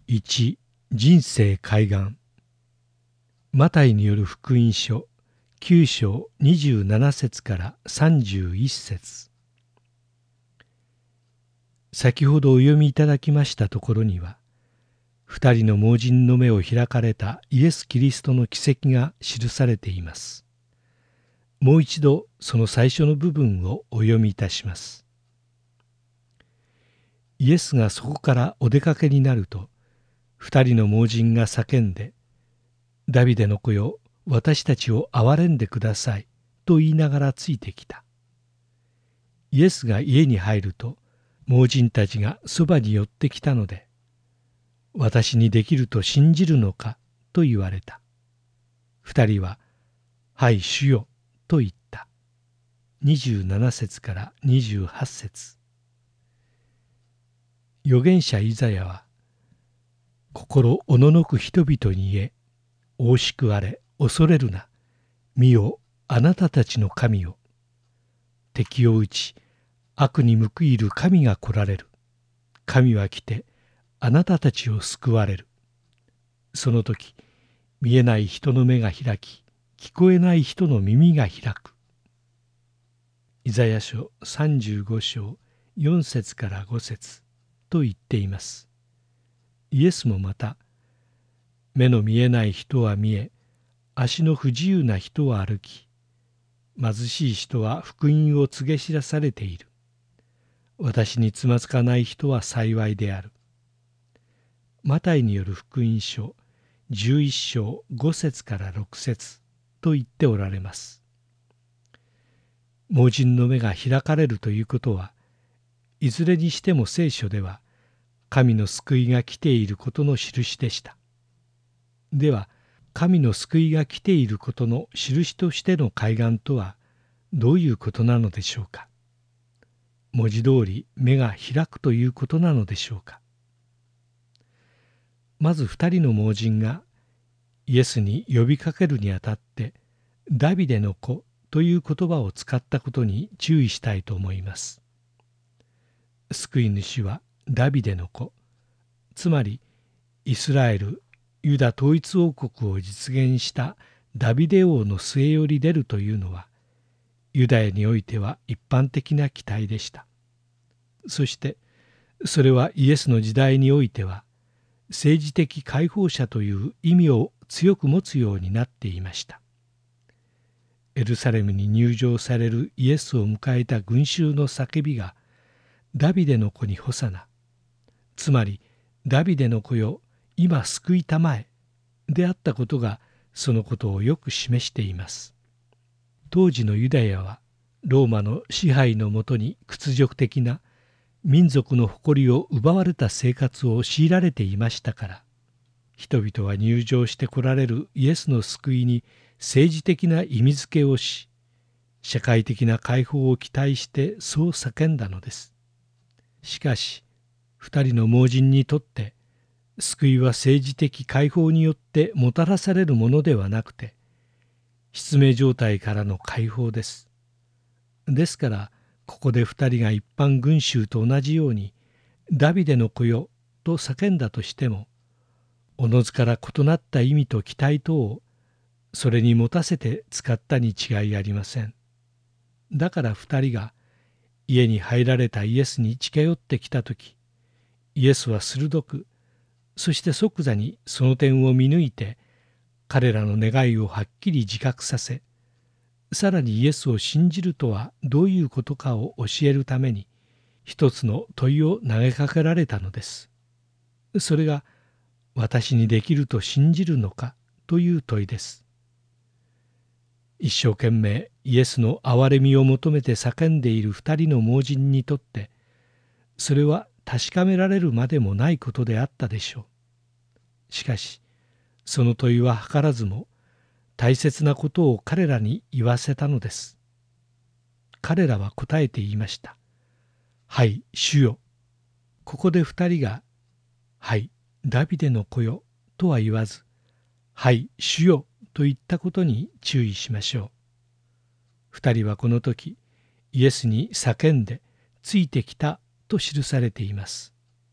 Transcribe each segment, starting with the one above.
1、人生開眼。マタイによる福音書9章27節から31節。先ほどお読みいただきましたところには、二人の盲人の目を開かれたイエス・キリストの奇跡が記されています。もう一度その最初の部分をお読みいたします。イエスがそこからお出かけになると、二人の盲人が叫んで、ダビデの子よ、私たちを憐れんでください、と言いながらついてきた。イエスが家に入ると、盲人たちがそばに寄ってきたので、私にできると信じるのか、と言われた。二人は、はい、主よ、と言った。27節から28節。預言者イザヤは、心おののく人々に言え、おうしくあれ、恐れるな。見よ、あなたたちの神よ。敵を討ち、悪に報いる神が来られる。神は来て、あなたたちを救われる。その時、見えない人の目が開き、聞こえない人の耳が開く。イザヤ書35章4節から5節と言っています。イエスもまた、目の見えない人は見え、足の不自由な人は歩き、貧しい人は福音を告げ知らされている。私につまずかない人は幸いである。マタイによる福音書11章5節から6節と言っておられます。盲人の目が開かれるということは、いずれにしても聖書では、神の救いが来ていることの印でした。では、神の救いが来ていることの印としての開眼とはどういうことなのでしょうか。文字通り目が開くということなのでしょうか。まず二人の盲人がイエスに呼びかけるにあたってダビデの子という言葉を使ったことに注意したいと思います。救い主はダビデの子、つまりイスラエル・ユダ統一王国を実現したダビデ王の末より出るというのは、ユダヤにおいては一般的な期待でした。そしてそれはイエスの時代においては政治的解放者という意味を強く持つようになっていました。エルサレムに入場されるイエスを迎えた群衆の叫びがダビデの子にホサナ、つまりダビデの子よ、今救いたまえであったことがそのことをよく示しています。当時のユダヤはローマの支配のもとに屈辱的な民族の誇りを奪われた生活を強いられていましたから、人々は入場してこられるイエスの救いに政治的な意味付けをし、社会的な解放を期待してそう叫んだのです。しかし、二人の盲人にとって救いは政治的解放によってもたらされるものではなくて、失明状態からの解放です。ですから、ここで二人が一般群衆と同じように、ダビデの子よと叫んだとしても、おのずから異なった意味と期待等をそれに持たせて使ったに違いありません。だから二人が家に入られたイエスに近寄ってきたとき、イエスは鋭く、そして即座にその点を見抜いて、彼らの願いをはっきり自覚させ、さらにイエスを信じるとはどういうことかを教えるために、一つの問いを投げかけられたのです。それが、私にできると信じるのかという問いです。一生懸命イエスの憐れみを求めて叫んでいる二人の盲人にとって、それは確かめられるまでもないことであったでしょう。しかし、その問いは図らずも大切なことを彼らに言わせたのです。彼らは答えて言いました。はい、主よ。ここで二人が、はい、ダビデの子よとは言わず、はい、主よと言ったことに注意しましょう。二人はこの時、イエスに叫んで、ついてきたと記されています。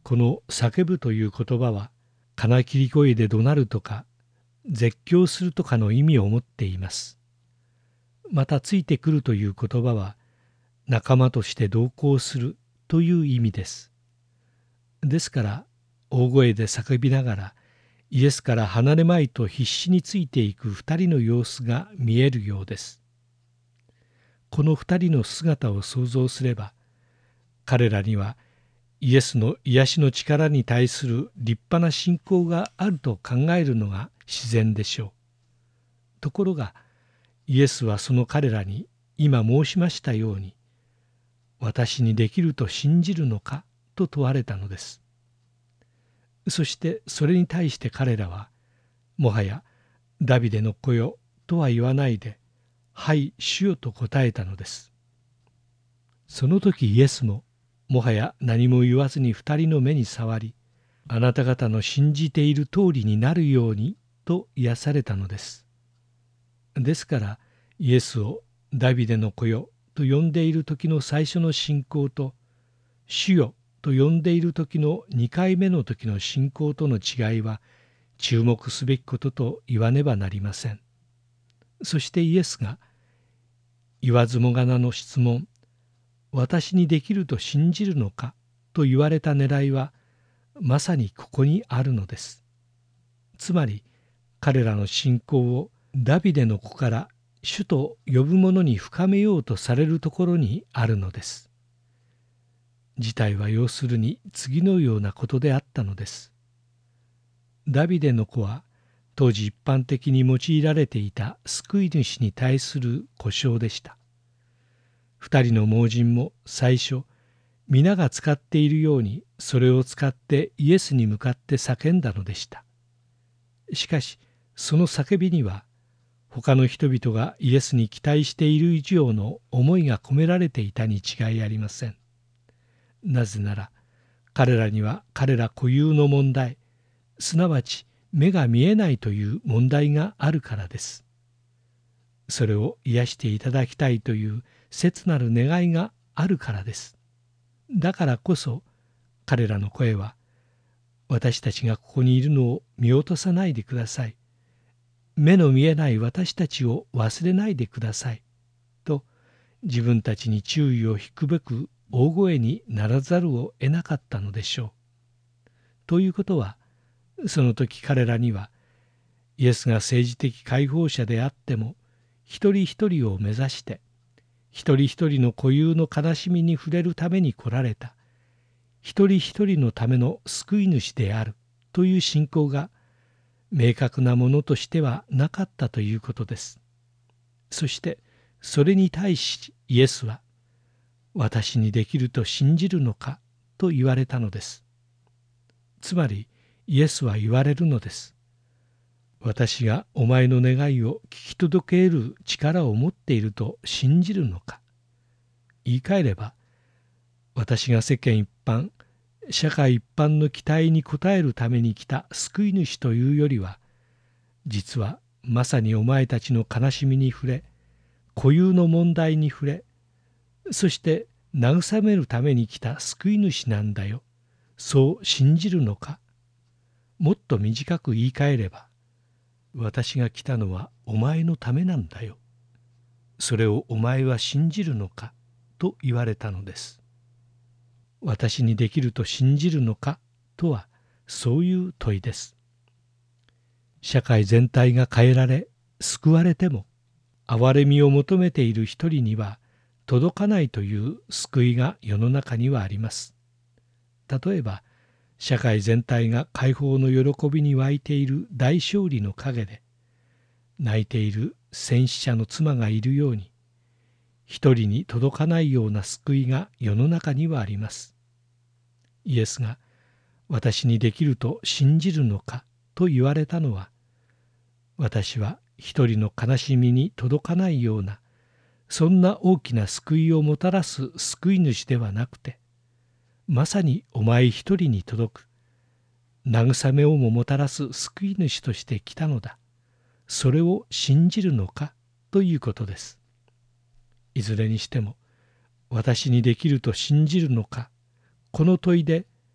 この叫ぶという言葉は、金切り声で怒鳴るとか、絶叫するとかの意味を持っています。またついてくるという言葉は、仲間として同行するという意味です。ですから、大声で叫びながら、イエスから離れまいと必死についていく二人の様子が見えるようです。この二人の姿を想像すれば、彼らにはイエスの癒しの力に対する立派な信仰があると考えるのが自然でしょう。ところが、イエスはその彼らに今申しましたように、私にできると信じるのかと問われたのです。そしてそれに対して彼らは、もはやダビデの子よとは言わないで、はい主よと答えたのです。その時イエスももはや何も言わずに二人の目に触り、あなた方の信じている通りになるようにと癒されたのです。ですからイエスをダビデの子よと呼んでいる時の最初の信仰と、主よと呼んでいる時の2回目の時の信仰との違いは注目すべきことと言わねばなりません。そしてイエスが言わずもがなの質問、私にできると信じるのかと言われた狙いはまさにここにあるのです。つまり彼らの信仰をダビデの子から主と呼ぶ者に深めようとされるところにあるのです。事態は要するに次のようなことであったのです。ダビデの子は当時一般的に用いられていた救い主に対する呼称でした。二人の盲人も最初、皆が使っているようにそれを使ってイエスに向かって叫んだのでした。しかしその叫びには他の人々がイエスに期待している以上の思いが込められていたに違いありません。なぜなら彼らには彼ら固有の問題、すなわち目が見えないという問題があるからです。それを癒していただきたいという切なる願いがあるからです。だからこそ彼らの声は、私たちがここにいるのを見落とさないでください。目の見えない私たちを忘れないでください。と自分たちに注意を引くべく大声にならざるを得なかったのでしょう。ということは、その時彼らにはイエスが政治的解放者であっても一人一人を目指して一人一人の固有の悲しみに触れるために来られた一人一人のための救い主であるという信仰が明確なものとしてはなかったということです。そしてそれに対しイエスは、私にできると信じるのかと言われたのです。つまりイエスは言われるのです。私がお前の願いを聞き届ける力を持っていると信じるのか。言い換えれば、私が世間一般、社会一般の期待に応えるために来た救い主というよりは、実はまさにお前たちの悲しみに触れ、固有の問題に触れ、そして慰めるために来た救い主なんだよ。そう信じるのか。もっと短く言い換えれば、私が来たのはお前のためなんだよ。それをお前は信じるのかと言われたのです。私にできると信じるのかとはそういう問いです。社会全体が変えられ救われても、憐れみを求めている一人には届かないという救いが世の中にはあります。例えば社会全体が解放の喜びに湧いている大勝利の陰で泣いている戦死者の妻がいるように、一人に届かないような救いが世の中にはあります。イエスが私にできると信じるのかと言われたのは、私は一人の悲しみに届かないようなそんな大きな救いをもたらす救い主ではなくて、まさにお前一人に届く慰めをももたらす救い主として来たのだ。それを信じるのかということです。いずれにしても、私にできると信じるのか、この問いで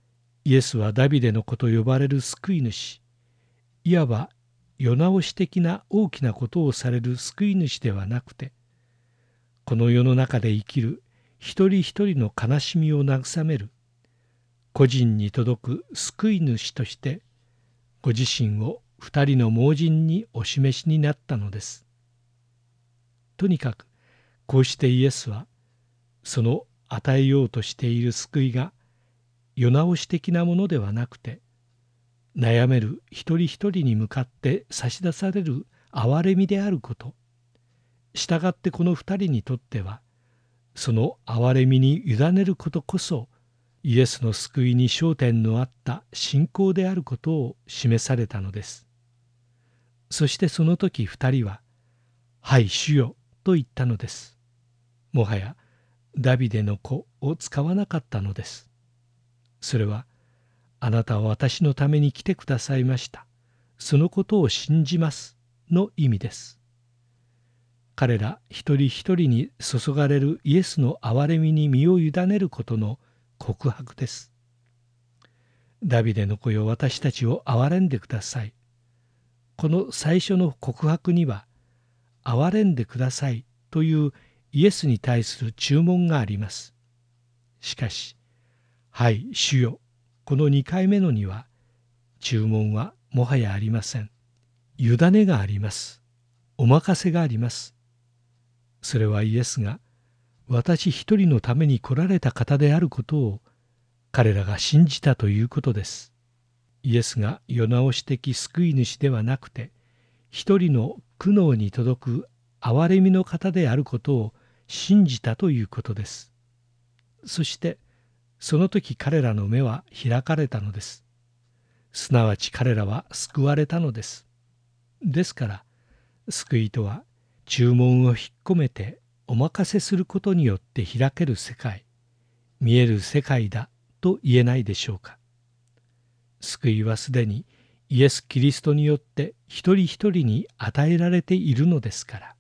イエスはダビデの子と呼ばれる救い主、いわば世直し的な大きなことをされる救い主ではなくて、この世の中で生きる一人一人の悲しみを慰める、個人に届く救い主として、ご自身を二人の盲人にお示しになったのです。とにかくこうしてイエスは、その与えようとしている救いが世直し的なものではなくて、悩める一人一人に向かって差し出される憐れみであること、したがってこの二人にとっては、その憐れみに委ねることこそ、イエスの救いに焦点のあった信仰であることを示されたのです。そしてその時二人は、はい主よと言ったのです。もはやダビデの子を使わなかったのです。それは、あなたは私のために来てくださいました。そのことを信じますの意味です。彼ら一人一人に注がれるイエスの憐れみに身を委ねることの告白です。ダビデの子よ、私たちを憐れんでください。この最初の告白には、憐れんでくださいというイエスに対する注文があります。しかし、はい主よ、この2回目のには、注文はもはやありません。委ねがあります。お任せがあります。それはイエスが私一人のために来られた方であることを彼らが信じたということです。イエスが世直し的救い主ではなくて、一人の苦悩に届く憐れみの方であることを信じたということです。そしてその時彼らの目は開かれたのです。すなわち彼らは救われたのです。ですから救いとは注文を引っ込めてお任せすることによって開ける世界、見える世界だと言えないでしょうか。救いはすでにイエス・キリストによって一人一人に与えられているのですから。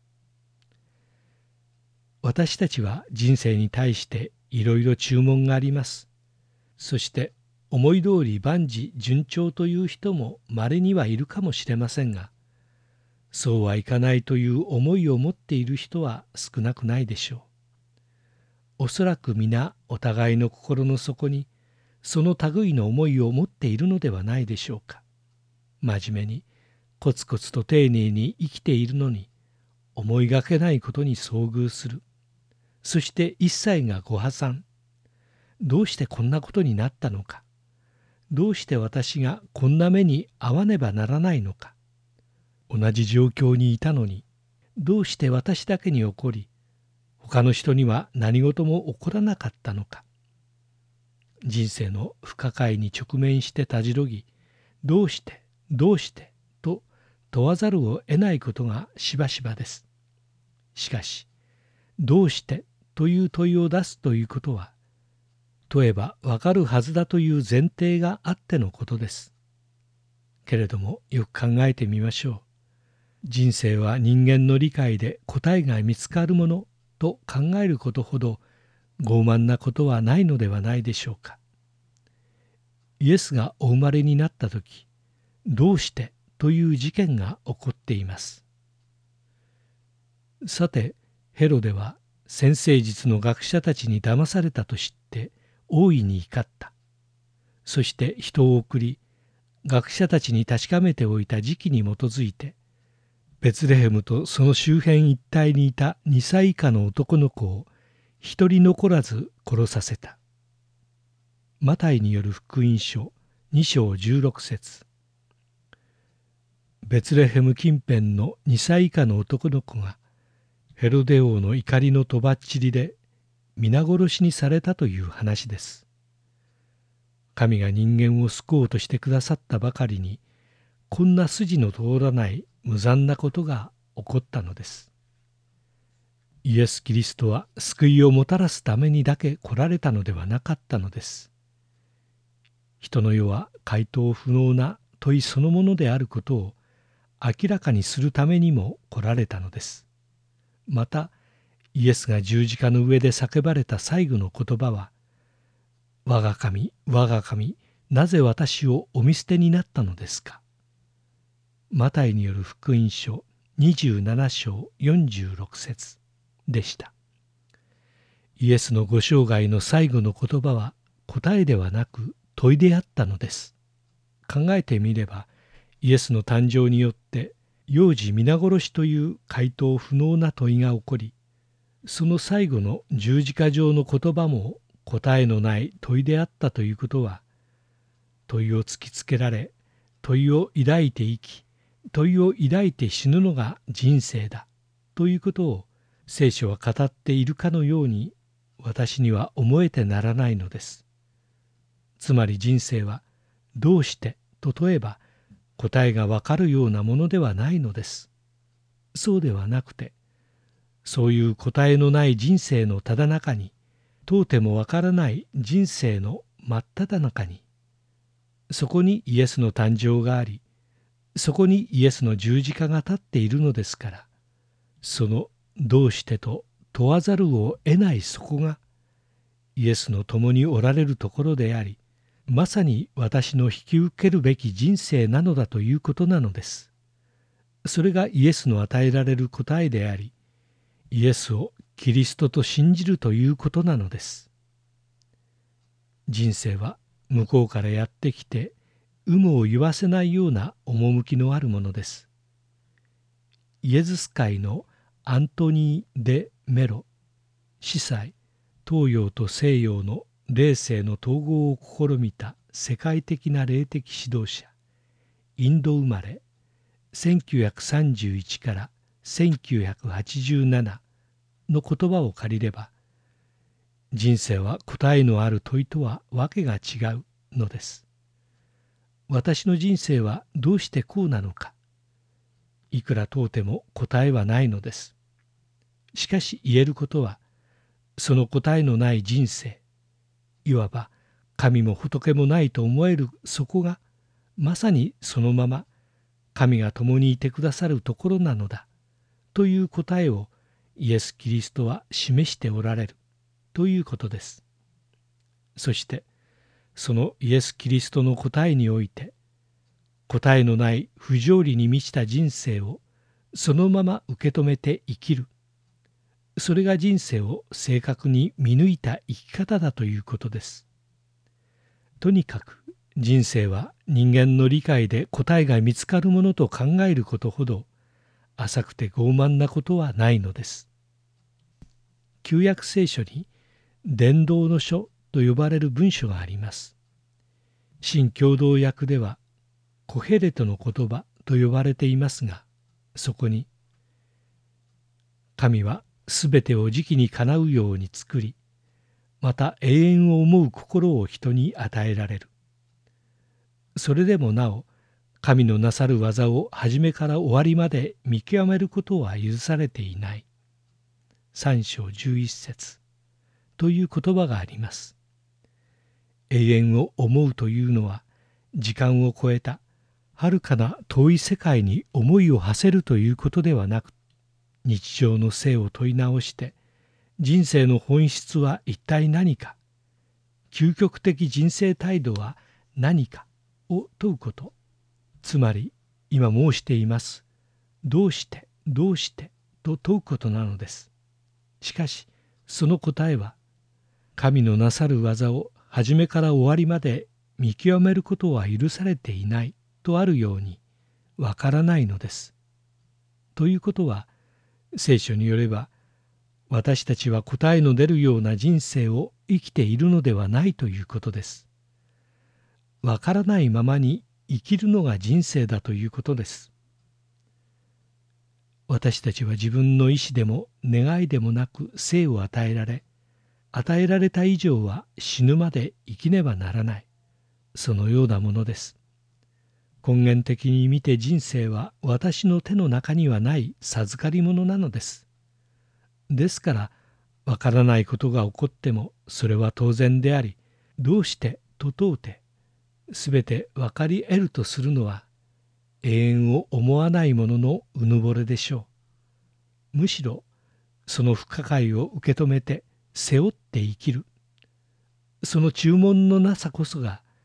私たちは人生に対していろいろ注文があります。そして思い通り万事順調という人も稀にはいるかもしれませんが、そうはいかないという思いを持っている人は少なくないでしょう。おそらく皆お互いの心の底にその類の思いを持っているのではないでしょうか。真面目にコツコツと丁寧に生きているのに思いがけないことに遭遇する。そして一切がご破産。どうしてこんなことになったのか。どうして私がこんな目に遭わねばならないのか。同じ状況にいたのに、どうして私だけに起こり、他の人には何事も起こらなかったのか。人生の不可解に直面してたじろぎ、どうしてと問わざるを得ないことがしばしばです。しかし、どうしてという問いを出すということは、問えばわかるはずだという前提があってのことです。けれどもよく考えてみましょう。人生は人間の理解で答えが見つかるものと考えることほど傲慢なことはないのではないでしょうか。イエスがお生まれになった時、どうしてという事件が起こっています。さて、ヘロデは先生術の学者たちに騙されたと知って大いに怒った。そして人を送り、学者たちに確かめておいた時期に基づいて、ベツレヘムとその周辺一帯にいた2歳以下の男の子を一人残らず殺させた。マタイによる福音書2章16節。ベツレヘム近辺の2歳以下の男の子がヘロデ王の怒りのとばっちりで皆殺しにされたという話です。神が人間を救おうとしてくださったばかりに、こんな筋の通らない無残なことが起こったのです。イエス・キリストは救いをもたらすためにだけ来られたのではなかったのです。人の世は回答不能な問いそのものであることを明らかにするためにも来られたのです。また、イエスが十字架の上で叫ばれた最後の言葉は、我が神、我が神、 なぜ私をお見捨てになったのですか。マタイによる福音書27章46節でした。イエスのご生涯の最後の言葉は答えではなく問いであったのです。考えてみれば、イエスの誕生によって幼児皆殺しという回答不能な問いが起こり、その最後の十字架上の言葉も答えのない問いであったということは、問いを突きつけられ、問いを抱いて生き、問いを抱いて死ぬのが人生だということを聖書は語っているかのように私には思えてならないのです。つまり人生はどうしてと問えば答えがわかるようなものではないのです。そうではなくて、そういう答えのない人生のただ中に、到底もわからない人生の真っ只中に、そこにイエスの誕生があり、そこにイエスの十字架が立っているのですから、そのどうしてと問わざるを得ないそこがイエスの共におられるところであり、まさに私の引き受けるべき人生なのだということなのです。それがイエスの与えられる答えであり、イエスをキリストと信じるということなのです。人生は向こうからやってきて有無を言わせないような趣のあるものです。イエズス会のアントニー・デ・メロ、司祭、東洋と西洋の霊性の統合を試みた世界的な霊的指導者、インド生まれ、1931から1987の言葉を借りれば、人生は答えのある問いとはわけが違うのです。私の人生はどうしてこうなのか。いくら問うても答えはないのです。しかし言えることは、その答えのない人生、いわば神も仏もないと思えるそこが、まさにそのまま神が共にいてくださるところなのだという答えをイエス・キリストは示しておられるということです。そしてそのイエス・キリストの答えにおいて、答えのない不条理に満ちた人生をそのまま受け止めて生きる。それが人生を正確に見抜いた生き方だということです。とにかく人生は人間の理解で答えが見つかるものと考えることほど浅くて傲慢なことはないのです。旧約聖書に伝道の書と呼ばれる文書があります。新共同訳ではコヘレトの言葉と呼ばれていますが、そこに神はすべてを時期にかなうように作り、また永遠を思う心を人に与えられる。それでもなお神のなさる技を初めから終わりまで見極めることは許されていない。3章11節という言葉があります。永遠を思うというのは、時間を超えた遥かな遠い世界に思いを馳せるということではなく、日常の生を問い直して人生の本質は一体何か、究極的人生態度は何かを問うこと。つまり今申していますどうしてどうしてと問うことなのです。しかしその答えは、神のなさる技を初めから終わりまで見極めることは許されていないとあるようにわからないのです。ということは、聖書によれば私たちは答えの出るような人生を生きているのではないということです。わからないままに生きるのが人生だということです。私たちは自分の意志でも願いでもなく生を与えられ、与えられた以上は死ぬまで生きねばならない。そのようなものです。根源的に見て人生は私の手の中にはない授かり物なのです。ですから、わからないことが起こってもそれは当然であり、どうしてと問うて、すべて分かり得るとするのは、永遠を思わないもののうぬぼれでしょう。むしろ、その不可解を受け止めて背負って生きる。その注文のなさこそが、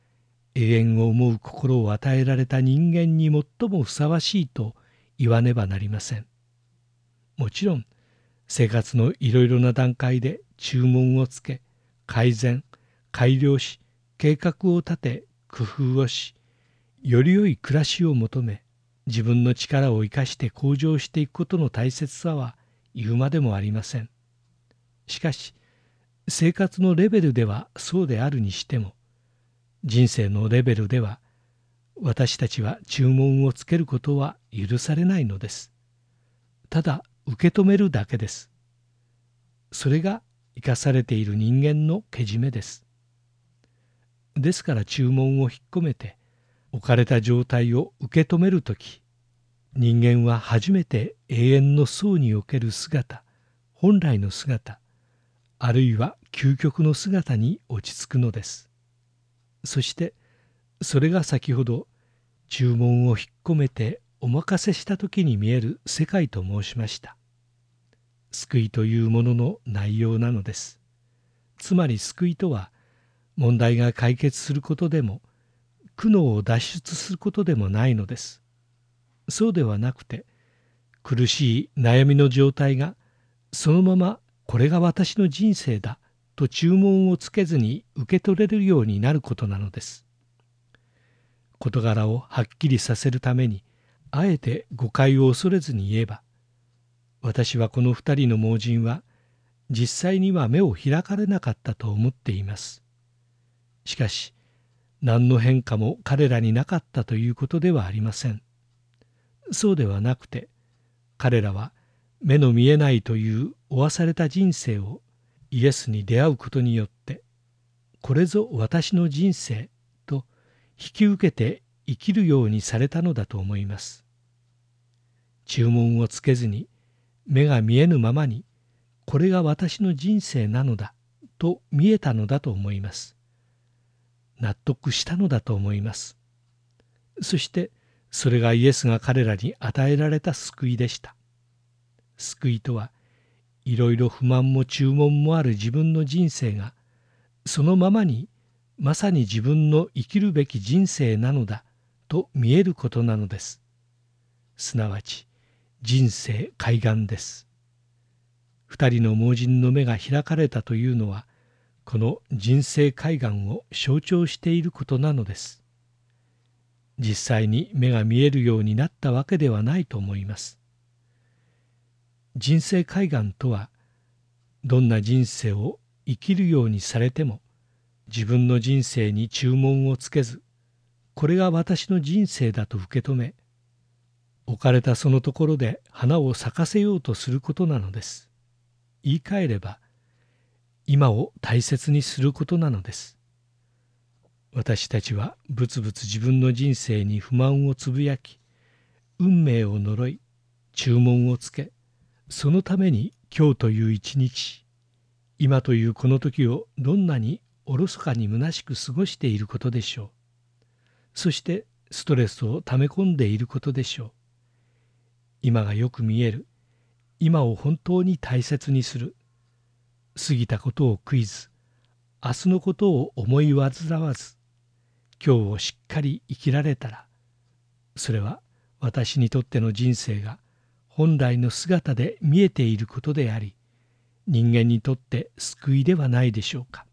永遠を思う心を与えられた人間に最もふさわしいと言わねばなりません。もちろん生活のいろいろな段階で注文をつけ、改善、改良し、計画を立て、工夫をし、より良い暮らしを求め、自分の力を生かして向上していくことの大切さは言うまでもありません。しかし、生活のレベルではそうであるにしても、人生のレベルでは、私たちは注文をつけることは許されないのです。ただ受け止めるだけです。それが生かされている人間のけじめです。ですから注文を引っ込めて置かれた状態を受け止めるとき、人間は初めて永遠の層における姿、本来の姿、あるいは究極の姿に落ち着くのです。そしてそれが先ほど注文を引っ込めてお任せしたときに見える世界と申しました。救いというものの内容なのです。つまり救いとは、問題が解決することでも苦悩を脱出することでもないのです。そうではなくて、苦しい悩みの状態がそのままこれが私の人生だと注文をつけずに受け取れるようになることなのです。事柄をはっきりさせるためにあえて誤解を恐れずに言えば、私はこの二人の盲人は実際には目を開かれなかったと思っています。しかし何の変化も彼らになかったということではありません。そうではなくて、彼らは目の見えないという負わされた人生をイエスに出会うことによって、これぞ私の人生と引き受けて生きるようにされたのだと思います。注文をつけずに目が見えぬままに、これが私の人生なのだと見えたのだと思います。納得したのだと思います。そしてそれがイエスが彼らに与えられた救いでした。救いとは、いろいろ不満も注文もある自分の人生がそのままにまさに自分の生きるべき人生なのだと見えることなのです。すなわち人生開眼です。二人の盲人の目が開かれたというのは、この人生開眼を象徴していることなのです。実際に目が見えるようになったわけではないと思います。人生開眼とは、どんな人生を生きるようにされても、自分の人生に注文をつけず、これが私の人生だと受け止め、置かれたそのところで花を咲かせようとすることなのです。言い換えれば、今を大切にすることなのです。私たちはぶつぶつ自分の人生に不満をつぶやき、運命を呪い、注文をつけ、そのために今日という一日、今というこの時をどんなにおろそかに虚しく過ごしていることでしょう。そしてストレスを溜め込んでいることでしょう。今がよく見える、今を本当に大切にする、過ぎたことを悔いず、明日のことを思い煩わず、今日をしっかり生きられたら、それは私にとっての人生が本来の姿で見えていることであり、人間にとって救いではないでしょうか。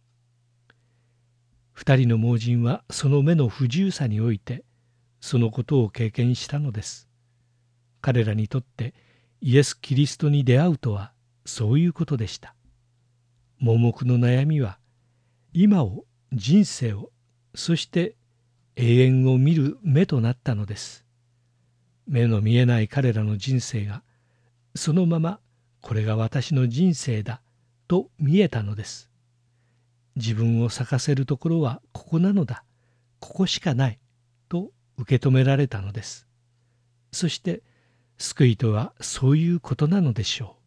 二人の盲人はその目の不自由さにおいてそのことを経験したのです。彼らにとってイエス・キリストに出会うとはそういうことでした。盲目の悩みは今を、人生を、そして永遠を見る目となったのです。目の見えない彼らの人生がそのままこれが私の人生だと見えたのです。自分を咲かせるところはここなのだ、ここしかないと受け止められたのです。そして救いとはそういうことなのでしょう。